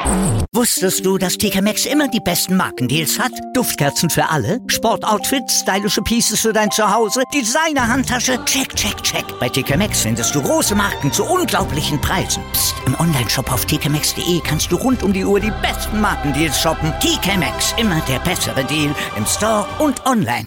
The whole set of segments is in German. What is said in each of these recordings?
Wusstest du, dass TK Maxx immer die besten Markendeals hat? Duftkerzen für alle, Sportoutfits, stylische Pieces für dein Zuhause, Designer-Handtasche, check, check, check. Bei TK Maxx findest du große Marken zu unglaublichen Preisen. Psst. Im Onlineshop auf tkmaxx.de kannst du rund um die Uhr die besten Markendeals shoppen. TK Maxx, immer der bessere Deal im Store und online.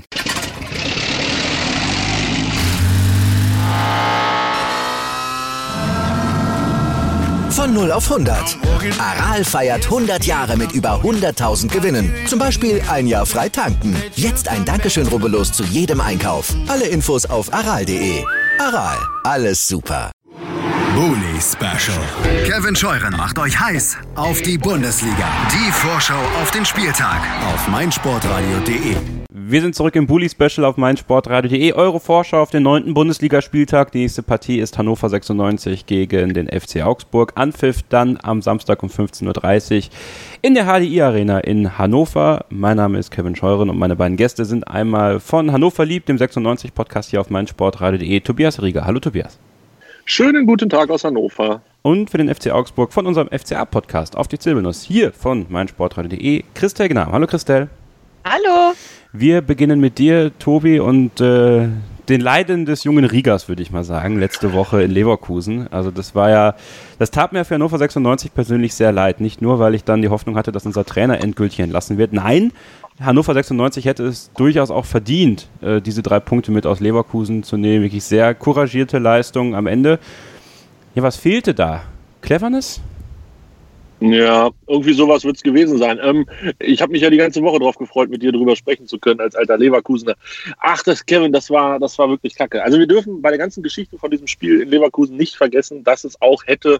Von 0 auf 100. Aral feiert 100 Jahre mit über 100.000 Gewinnen. Zum Beispiel ein Jahr frei tanken. Jetzt ein Dankeschön, rubbellos zu jedem Einkauf. Alle Infos auf aral.de. Aral, alles super. Bully Special. Kevin Scheuren macht euch heiß auf die Bundesliga. Die Vorschau auf den Spieltag auf meinsportradio.de. Wir sind zurück im Bully Special auf meinsportradio.de. Eure Vorschau auf den 9. Bundesligaspieltag. Die nächste Partie ist Hannover 96 gegen den FC Augsburg. Anpfiff dann am Samstag um 15.30 Uhr in der HDI Arena in Hannover. Mein Name ist Kevin Scheuren und meine beiden Gäste sind einmal von Hannover Liebt, dem 96-Podcast hier auf meinsportradio.de, Tobias Rieger. Hallo Tobias. Schönen guten Tag aus Hannover. Und für den FC Augsburg von unserem FCA-Podcast auf die Zirbelnuss hier von meinsportradio.de, Christel Gnam. Hallo Christel. Hallo. Wir beginnen mit dir, Tobi, und den Leiden des jungen Riegers, würde ich mal sagen, letzte Woche in Leverkusen. Also das tat mir für Hannover 96 persönlich sehr leid. Nicht nur, weil ich dann die Hoffnung hatte, dass unser Trainer endgültig entlassen wird. Nein, Hannover 96 hätte es durchaus auch verdient, diese 3 Punkte mit aus Leverkusen zu nehmen. Wirklich sehr couragierte Leistung am Ende. Ja, was fehlte da? Cleverness? Ja, irgendwie sowas wird es gewesen sein. Ich habe mich ja die ganze Woche drauf gefreut, mit dir drüber sprechen zu können als alter Leverkusener. Ach, Kevin, das war wirklich kacke. Also wir dürfen bei der ganzen Geschichte von diesem Spiel in Leverkusen nicht vergessen, dass es auch hätte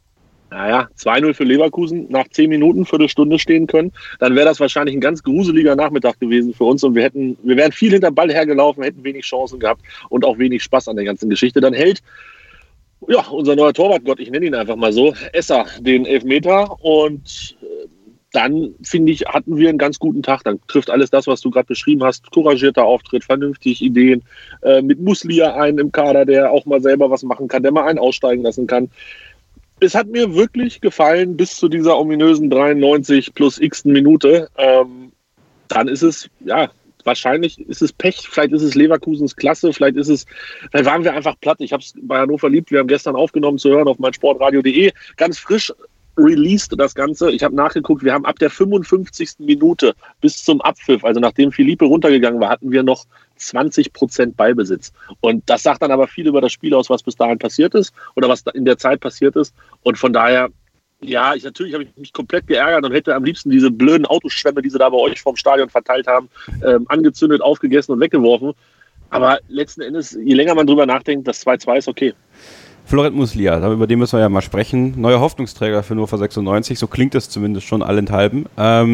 2-0 für Leverkusen nach 10 Minuten, Viertelstunde stehen können. Dann wäre das wahrscheinlich ein ganz gruseliger Nachmittag gewesen für uns und wir wären viel hinter Ball hergelaufen, hätten wenig Chancen gehabt und auch wenig Spaß an der ganzen Geschichte. Dann hält unser neuer Torwartgott, ich nenne ihn einfach mal so, Esser, den Elfmeter und dann, finde ich, hatten wir einen ganz guten Tag. Dann trifft alles das, was du gerade beschrieben hast. Couragierter Auftritt, vernünftig Ideen, mit Muslia einen im Kader, der auch mal selber was machen kann, der mal einen aussteigen lassen kann. Es hat mir wirklich gefallen bis zu dieser ominösen 93 plus x Minute. Dann ist es, wahrscheinlich ist es Pech, vielleicht ist es Leverkusens Klasse, vielleicht waren wir einfach platt. Ich habe es bei Hannover Liebt, wir haben gestern aufgenommen zu hören auf meinsportradio.de, ganz frisch released das Ganze. Ich habe nachgeguckt, wir haben ab der 55. Minute bis zum Abpfiff, also nachdem Philippe runtergegangen war, hatten wir noch 20% Ballbesitz. Und das sagt dann aber viel über das Spiel aus, was bis dahin passiert ist oder was in der Zeit passiert ist. Und von daher, natürlich habe ich mich komplett geärgert und hätte am liebsten diese blöden Autoschwämme, die sie da bei euch vorm Stadion verteilt haben, angezündet, aufgegessen und weggeworfen. Aber letzten Endes, je länger man drüber nachdenkt, das 2-2 ist okay. Florent Muslia, über den müssen wir ja mal sprechen. Neuer Hoffnungsträger für Hannover 96, so klingt es zumindest schon allenthalben.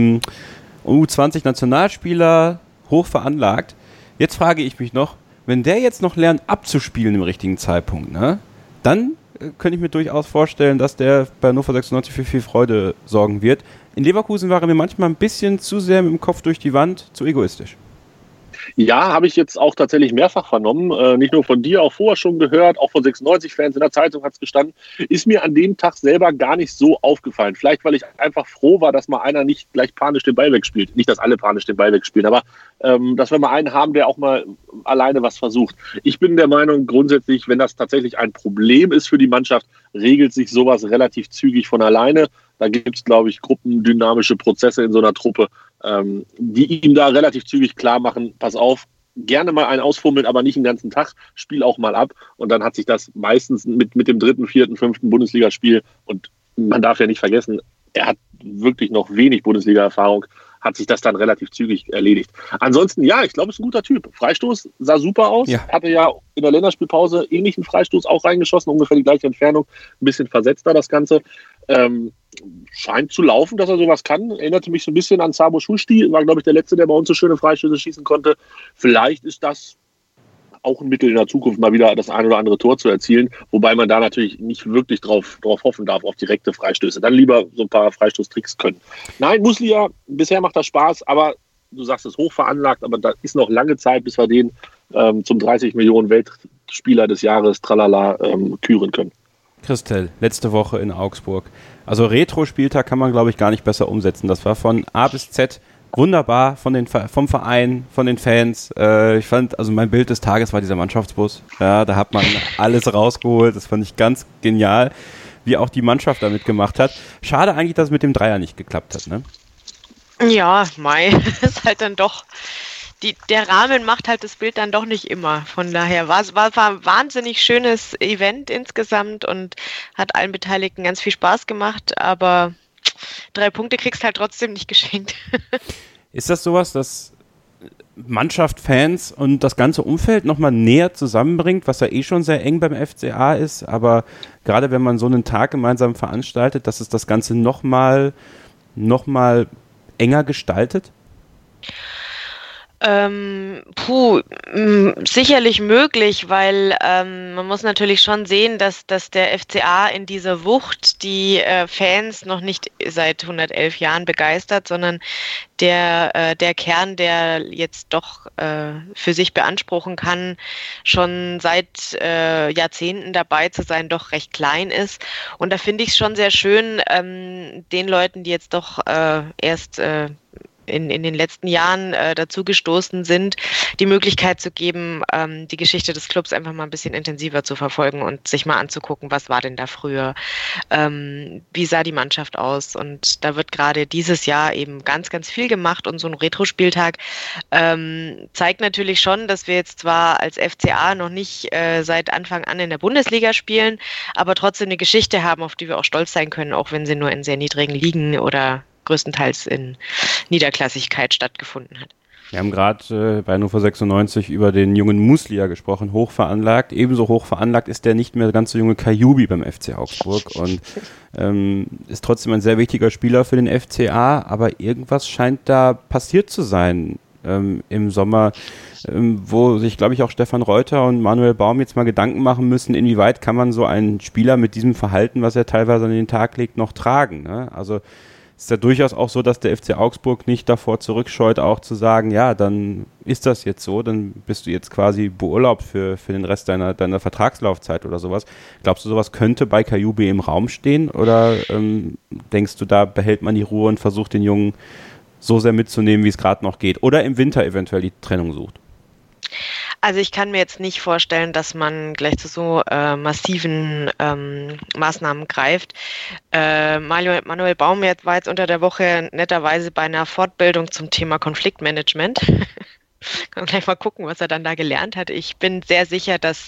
U20-Nationalspieler, hoch veranlagt. Jetzt frage ich mich noch, wenn der jetzt noch lernt abzuspielen im richtigen Zeitpunkt, ne, dann könnte ich mir durchaus vorstellen, dass der bei Hannover 96 für viel Freude sorgen wird. In Leverkusen war er mir manchmal ein bisschen zu sehr mit dem Kopf durch die Wand, zu egoistisch. Ja, habe ich jetzt auch tatsächlich mehrfach vernommen. Nicht nur von dir, auch vorher schon gehört, auch von 96-Fans in der Zeitung hat es gestanden. Ist mir an dem Tag selber gar nicht so aufgefallen. Vielleicht, weil ich einfach froh war, dass mal einer nicht gleich panisch den Ball wegspielt. Nicht, dass alle panisch den Ball wegspielen, aber dass wir mal einen haben, der auch mal alleine was versucht. Ich bin der Meinung, grundsätzlich, wenn das tatsächlich ein Problem ist für die Mannschaft, regelt sich sowas relativ zügig von alleine. Da gibt es, glaube ich, gruppendynamische Prozesse in so einer Truppe, die ihm da relativ zügig klar machen, pass auf, gerne mal einen ausfummeln, aber nicht den ganzen Tag, spiel auch mal ab. Und dann hat sich das meistens mit dem 3., 4., 5. Bundesligaspiel, und man darf ja nicht vergessen, er hat wirklich noch wenig Bundesliga-Erfahrung, hat sich das dann relativ zügig erledigt. Ansonsten, ich glaube, es ist ein guter Typ. Freistoß sah super aus. Ja. Hatte ja in der Länderspielpause ähnlichen Freistoß auch reingeschossen, ungefähr die gleiche Entfernung, ein bisschen versetzter das Ganze. Scheint zu laufen, dass er sowas kann. Erinnerte mich so ein bisschen an Sabo Schusti, war, glaube ich, der Letzte, der bei uns so schöne Freistöße schießen konnte. Vielleicht ist das auch ein Mittel in der Zukunft, mal wieder das ein oder andere Tor zu erzielen, wobei man da natürlich nicht wirklich drauf hoffen darf, auf direkte Freistöße. Dann lieber so ein paar Freistoßtricks können. Nein, Muslia, bisher macht das Spaß, aber du sagst es, hoch veranlagt, aber da ist noch lange Zeit, bis wir den zum 30 Millionen Weltspieler des Jahres, tralala, küren können. Christel, letzte Woche in Augsburg. Also Retro-Spieltag kann man, glaube ich, gar nicht besser umsetzen. Das war von A bis Z wunderbar, vom Verein, von den Fans. Ich fand, also mein Bild des Tages war dieser Mannschaftsbus. Ja, da hat man alles rausgeholt. Das fand ich ganz genial, wie auch die Mannschaft damit gemacht hat. Schade eigentlich, dass es mit dem Dreier nicht geklappt hat, ne? Ja, ist halt dann doch, der Rahmen macht halt das Bild dann doch nicht immer. Von daher war ein wahnsinnig schönes Event insgesamt und hat allen Beteiligten ganz viel Spaß gemacht, aber 3 Punkte kriegst halt trotzdem nicht geschenkt. Ist das sowas, dass Mannschaft, Fans und das ganze Umfeld nochmal näher zusammenbringt, was ja eh schon sehr eng beim FCA ist, aber gerade wenn man so einen Tag gemeinsam veranstaltet, dass es das Ganze nochmal enger gestaltet? Sicherlich möglich, weil man muss natürlich schon sehen, dass der FCA in dieser Wucht die Fans noch nicht seit 111 Jahren begeistert, sondern der Kern, der jetzt doch für sich beanspruchen kann, schon seit Jahrzehnten dabei zu sein, doch recht klein ist. Und da finde ich es schon sehr schön, den Leuten, die jetzt doch erst in den letzten Jahren dazugestoßen sind, die Möglichkeit zu geben, die Geschichte des Clubs einfach mal ein bisschen intensiver zu verfolgen und sich mal anzugucken, was war denn da früher, wie sah die Mannschaft aus, und da wird gerade dieses Jahr eben ganz, ganz viel gemacht, und so ein Retro-Spieltag zeigt natürlich schon, dass wir jetzt zwar als FCA noch nicht seit Anfang an in der Bundesliga spielen, aber trotzdem eine Geschichte haben, auf die wir auch stolz sein können, auch wenn sie nur in sehr niedrigen Ligen oder größtenteils in Niederklassigkeit stattgefunden hat. Wir haben gerade bei Hannover 96 über den jungen Muslia gesprochen, hochveranlagt. Ebenso hochveranlagt ist der nicht mehr ganz so junge Kajubi beim FC Augsburg und ist trotzdem ein sehr wichtiger Spieler für den FCA, aber irgendwas scheint da passiert zu sein im Sommer, wo sich, glaube ich, auch Stefan Reuter und Manuel Baum jetzt mal Gedanken machen müssen, inwieweit kann man so einen Spieler mit diesem Verhalten, was er teilweise an den Tag legt, noch tragen, ne? Also ist ja durchaus auch so, dass der FC Augsburg nicht davor zurückscheut, auch zu sagen, ja, dann ist das jetzt so, dann bist du jetzt quasi beurlaubt für den Rest deiner Vertragslaufzeit oder sowas. Glaubst du, sowas könnte bei Kajubi im Raum stehen, oder denkst du, da behält man die Ruhe und versucht, den Jungen so sehr mitzunehmen, wie es gerade noch geht, oder im Winter eventuell die Trennung sucht? Also ich kann mir jetzt nicht vorstellen, dass man gleich zu so massiven Maßnahmen greift. Manuel Baum war jetzt unter der Woche netterweise bei einer Fortbildung zum Thema Konfliktmanagement. Kann man gleich mal gucken, was er dann da gelernt hat. Ich bin sehr sicher, dass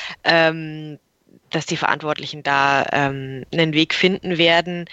die Verantwortlichen da einen Weg finden werden.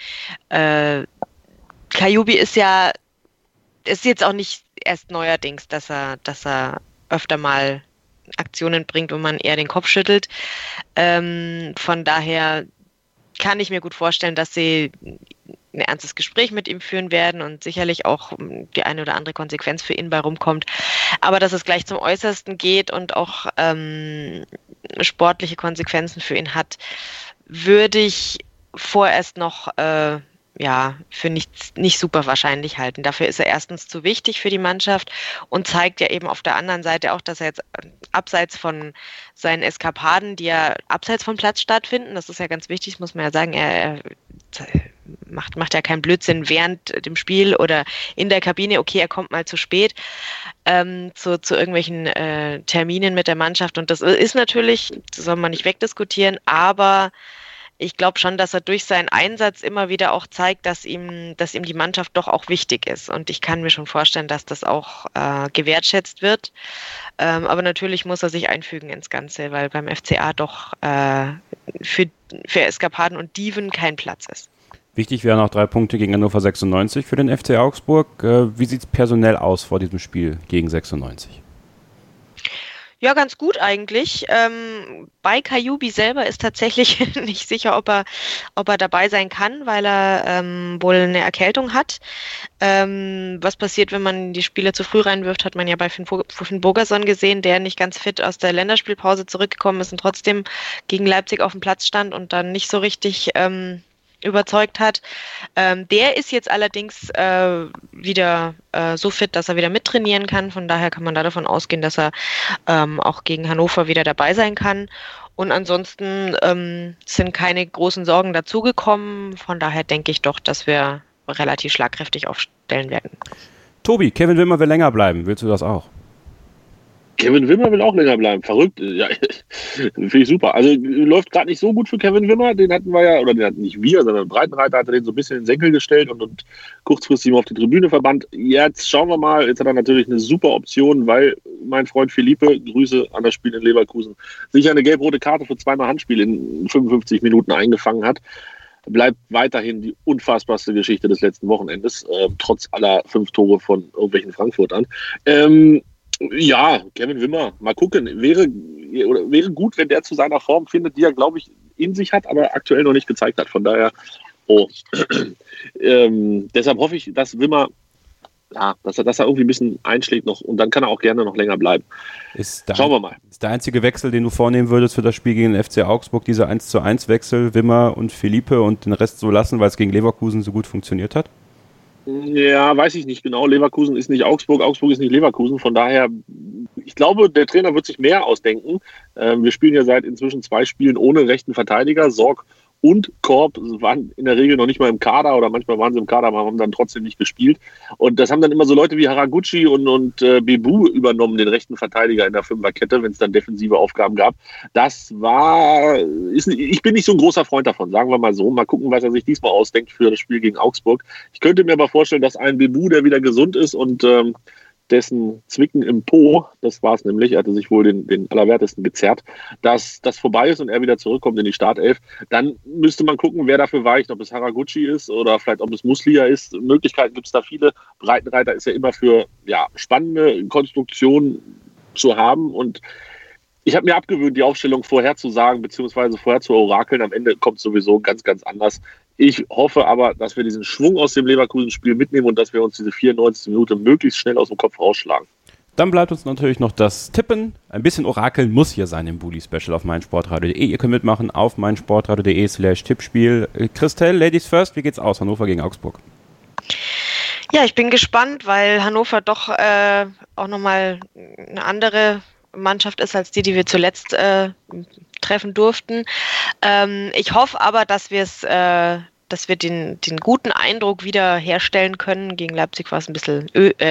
Kajubi ist jetzt auch nicht erst neuerdings, dass er öfter mal Aktionen bringt, wo man eher den Kopf schüttelt. Von daher kann ich mir gut vorstellen, dass sie ein ernstes Gespräch mit ihm führen werden und sicherlich auch die eine oder andere Konsequenz für ihn bei rumkommt. Aber dass es gleich zum Äußersten geht und auch sportliche Konsequenzen für ihn hat, würde ich vorerst noch für nicht super wahrscheinlich halten. Dafür ist er erstens zu wichtig für die Mannschaft und zeigt ja eben auf der anderen Seite auch, dass er jetzt abseits von seinen Eskapaden, die ja abseits vom Platz stattfinden, das ist ja ganz wichtig, muss man ja sagen, er macht ja keinen Blödsinn während dem Spiel oder in der Kabine, okay, er kommt mal zu spät zu irgendwelchen Terminen mit der Mannschaft, und das ist natürlich, das soll man nicht wegdiskutieren, aber ich glaube schon, dass er durch seinen Einsatz immer wieder auch zeigt, dass ihm die Mannschaft doch auch wichtig ist. Und ich kann mir schon vorstellen, dass das auch gewertschätzt wird. Aber natürlich muss er sich einfügen ins Ganze, weil beim FCA doch für Eskapaden und Dieven kein Platz ist. Wichtig wären auch 3 Punkte gegen Hannover 96 für den FC Augsburg. Wie sieht es personell aus vor diesem Spiel gegen 96? Ja, ganz gut eigentlich. Bei Kajubi selber ist tatsächlich nicht sicher, ob er dabei sein kann, weil er wohl eine Erkältung hat. Was passiert, wenn man die Spieler zu früh reinwirft, hat man ja bei Finn Bogerson gesehen, der nicht ganz fit aus der Länderspielpause zurückgekommen ist und trotzdem gegen Leipzig auf dem Platz stand und dann nicht so richtig überzeugt hat. Der ist jetzt allerdings wieder so fit, dass er wieder mittrainieren kann. Von daher kann man da davon ausgehen, dass er auch gegen Hannover wieder dabei sein kann. Und ansonsten sind keine großen Sorgen dazugekommen. Von daher denke ich doch, dass wir relativ schlagkräftig aufstellen werden. Tobi, Kevin Wimmer will länger bleiben. Willst du das auch? Kevin Wimmer will auch länger bleiben. Verrückt. Ja, finde ich super. Also läuft gerade nicht so gut für Kevin Wimmer. Den hatten wir ja, oder den hatten nicht wir, sondern Breitenreiter hatte den so ein bisschen in den Senkel gestellt und kurzfristig mal auf die Tribüne verbannt. Jetzt schauen wir mal. Jetzt hat er natürlich eine super Option, weil mein Freund Philippe, Grüße an das Spiel in Leverkusen, sich eine gelb-rote Karte für 2-mal Handspiel in 55 Minuten eingefangen hat. Bleibt weiterhin die unfassbarste Geschichte des letzten Wochenendes, trotz aller 5 Tore von irgendwelchen Frankfurtern. Ja, Kevin Wimmer, mal gucken. Wäre gut, wenn der zu seiner Form findet, die er, glaube ich, in sich hat, aber aktuell noch nicht gezeigt hat. Von daher, deshalb hoffe ich, dass Wimmer, dass er irgendwie ein bisschen einschlägt noch und dann kann er auch gerne noch länger bleiben. Schauen wir mal. Ist der einzige Wechsel, den du vornehmen würdest für das Spiel gegen den FC Augsburg, dieser 1:1 Wechsel, Wimmer und Philippe und den Rest so lassen, weil es gegen Leverkusen so gut funktioniert hat? Ja, weiß ich nicht genau. Leverkusen ist nicht Augsburg, Augsburg ist nicht Leverkusen. Von daher, ich glaube, der Trainer wird sich mehr ausdenken. Wir spielen ja seit inzwischen 2 Spielen ohne rechten Verteidiger. Sorg und Korb waren in der Regel noch nicht mal im Kader oder manchmal waren sie im Kader, aber haben dann trotzdem nicht gespielt. Und das haben dann immer so Leute wie Haraguchi und Bebu übernommen, den rechten Verteidiger in der Fünferkette, wenn es dann defensive Aufgaben gab. Ich bin nicht so ein großer Freund davon, sagen wir mal so. Mal gucken, was er sich diesmal ausdenkt für das Spiel gegen Augsburg. Ich könnte mir aber vorstellen, dass ein Bebu, der wieder gesund ist und dessen Zwicken im Po, das war es nämlich, er hatte sich wohl den Allerwertesten gezerrt, dass das vorbei ist und er wieder zurückkommt in die Startelf, dann müsste man gucken, wer dafür weicht, ob es Haraguchi ist oder vielleicht ob es Muslia ist. Möglichkeiten gibt es da viele. Breitenreiter ist ja immer für spannende Konstruktionen zu haben und ich habe mir abgewöhnt, die Aufstellung vorher zu sagen, beziehungsweise vorher zu orakeln. Am Ende kommt es sowieso ganz, ganz anders. Ich hoffe aber, dass wir diesen Schwung aus dem Leverkusen-Spiel mitnehmen und dass wir uns diese 94. Minute möglichst schnell aus dem Kopf rausschlagen. Dann bleibt uns natürlich noch das Tippen. Ein bisschen orakeln muss hier sein im Bully-Special auf meinsportradio.de. Ihr könnt mitmachen auf meinsportradio.de/Tippspiel. Christel, Ladies first, wie geht's aus? Hannover gegen Augsburg. Ja, ich bin gespannt, weil Hannover doch auch nochmal eine andere Mannschaft ist als die wir zuletzt treffen durften. Ich hoffe aber, dass wir den guten Eindruck wieder herstellen können. Gegen Leipzig war es ein bisschen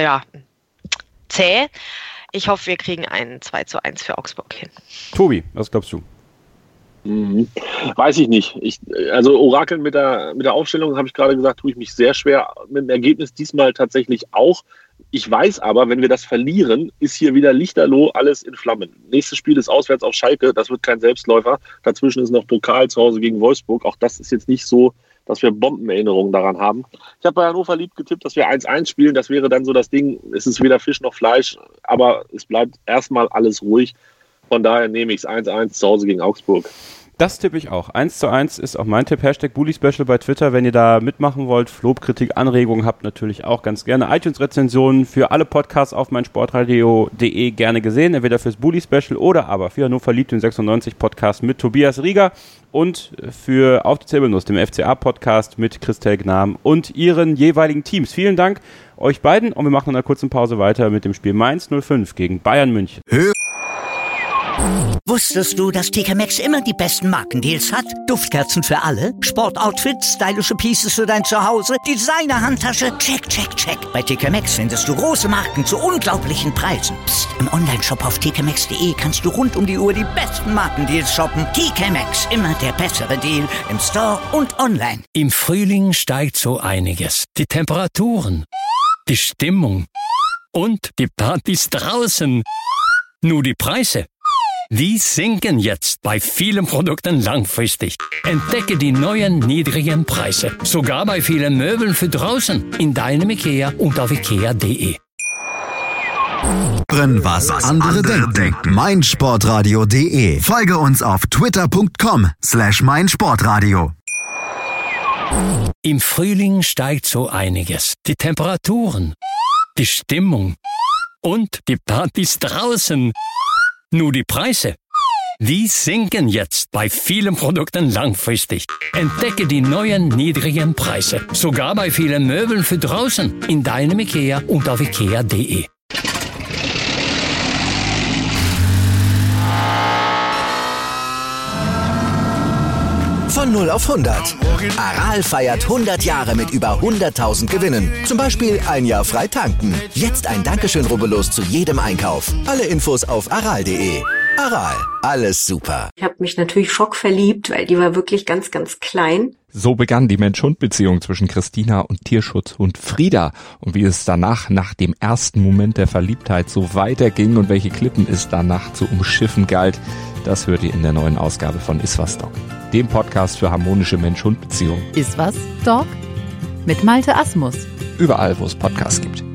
zäh. Ich hoffe, wir kriegen einen 2:1 für Augsburg hin. Tobi, was glaubst du? Weiß ich nicht. Also Orakeln mit der Aufstellung, habe ich gerade gesagt, tue ich mich sehr schwer. Mit dem Ergebnis diesmal tatsächlich auch. Ich weiß aber, wenn wir das verlieren, ist hier wieder lichterloh alles in Flammen. Nächstes Spiel ist auswärts auf Schalke, das wird kein Selbstläufer. Dazwischen ist noch Pokal zu Hause gegen Wolfsburg. Auch das ist jetzt nicht so, dass wir Bombenerinnerungen daran haben. Ich habe bei Hannover lieb getippt, dass wir 1:1 spielen. Das wäre dann so das Ding. Es ist weder Fisch noch Fleisch, aber es bleibt erstmal alles ruhig. Von daher nehme ich es 1:1 zu Hause gegen Augsburg. Das tippe ich auch. 1:1 ist auch mein Tipp. Hashtag Bully-Special bei Twitter, wenn ihr da mitmachen wollt. Lob, Kritik, Anregungen habt natürlich auch ganz gerne. iTunes-Rezensionen für alle Podcasts auf meinsportradio.de gerne gesehen. Entweder fürs Bully-Special oder aber für Hannover liebt den 96-Podcast mit Tobias Rieger und für Auf die Zirbelnuss, dem FCA-Podcast mit Christel Gnam und ihren jeweiligen Teams. Vielen Dank euch beiden und wir machen in einer kurzen Pause weiter mit dem Spiel Mainz 05 gegen Bayern München. Wusstest du, dass TK Maxx immer die besten Markendeals hat? Duftkerzen für alle, Sportoutfits, stylische Pieces für dein Zuhause, Designer-Handtasche, check, check, check. Bei TK Maxx findest du große Marken zu unglaublichen Preisen. Psst. Im Onlineshop auf tkmaxx.de kannst du rund um die Uhr die besten Markendeals shoppen. TK Maxx, immer der bessere Deal im Store und online. Im Frühling steigt so einiges. Die Temperaturen, die Stimmung und die Partys draußen. Nur die Preise, die sinken jetzt bei vielen Produkten langfristig. Entdecke die neuen niedrigen Preise. Sogar bei vielen Möbeln für draußen. In deinem IKEA und auf ikea.de. Was andere denken. meinsportradio.de. Folge uns auf twitter.com/meinsportradio. Im Frühling steigt so einiges. Die Temperaturen, die Stimmung und die Partys draußen. Nur die Preise, die sinken jetzt bei vielen Produkten langfristig. Entdecke die neuen niedrigen Preise. Sogar bei vielen Möbeln für draußen. In deinem IKEA und auf ikea.de. Von 0 auf 100. Aral feiert 100 Jahre mit über 100.000 Gewinnen. Zum Beispiel ein Jahr frei tanken. Jetzt ein Dankeschön, rubbellos zu jedem Einkauf. Alle Infos auf aral.de. Aral, alles super. Ich habe mich natürlich schockverliebt, weil die war wirklich ganz, ganz klein. So begann die Mensch-Hund-Beziehung zwischen Christina und Tierschutzhund Frieda. Und wie es danach, nach dem ersten Moment der Verliebtheit, so weiterging und welche Klippen es danach zu umschiffen galt, das hört ihr in der neuen Ausgabe von Iswas Dog, dem Podcast für harmonische Mensch-Hund-Beziehungen. Iswas Dog mit Malte Asmus. Überall, wo es Podcasts gibt.